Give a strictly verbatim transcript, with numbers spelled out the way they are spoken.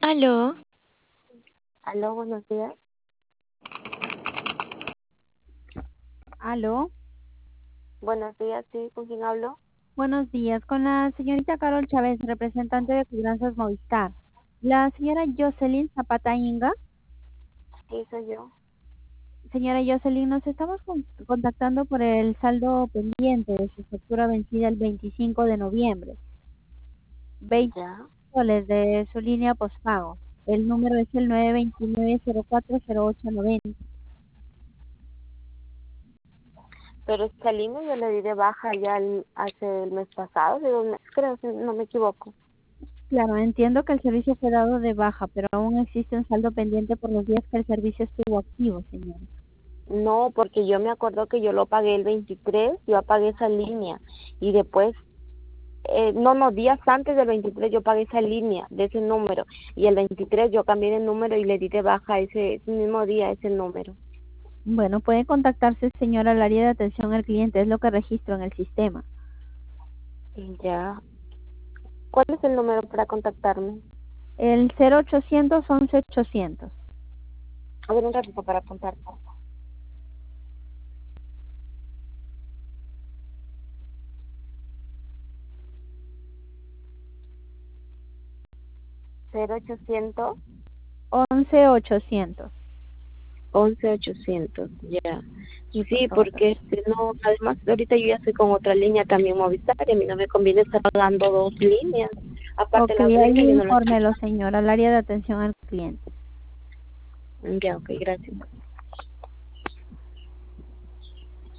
Aló, Aló, buenos días. Aló, Buenos días, sí, ¿con quién hablo? buenos días. Con la señorita Carol Chávez, representante de Cobranzas Movistar. La señora Jocelyn Zapata Inga. Sí, soy yo. Señora Jocelyn, nos estamos con- contactando por el saldo pendiente de su factura vencida el veinticinco de noviembre. veinte Ya. soles de su línea postpago. El número es el nueve dos nueve cero cuatro cero ocho nueve cero. Pero esta línea yo le di de baja ya el- hace el mes pasado, digo, me- creo, si no me equivoco. Claro, entiendo que el servicio fue dado de baja, pero aún existe un saldo pendiente por los días que el servicio estuvo activo, señora. No, porque yo me acuerdo que yo lo pagué el veintitrés, yo apagué esa línea. Y después, eh, no, no, días antes del veintitrés yo pagué esa línea de ese número. Y el veintitrés yo cambié de número y le di de baja ese, ese mismo día ese número. Bueno, puede contactarse, señora, al área de atención al cliente, es lo que registro en el sistema. Y ya. ¿Cuál es el número para contactarme? El cero ochocientos once ochocientos. A ver, un ratito para apuntar. Cero ochocientos. once ochocientos. once ochocientos, ya. Y Por sí, favor. porque este, no, además ahorita yo ya estoy con otra línea también Movistar y a mí no me conviene estar pagando dos líneas. Aparte Ok, la otra línea ahí yo no la estoy infórmelo, señora, al área de atención al cliente. pagando. Ya, ok, gracias.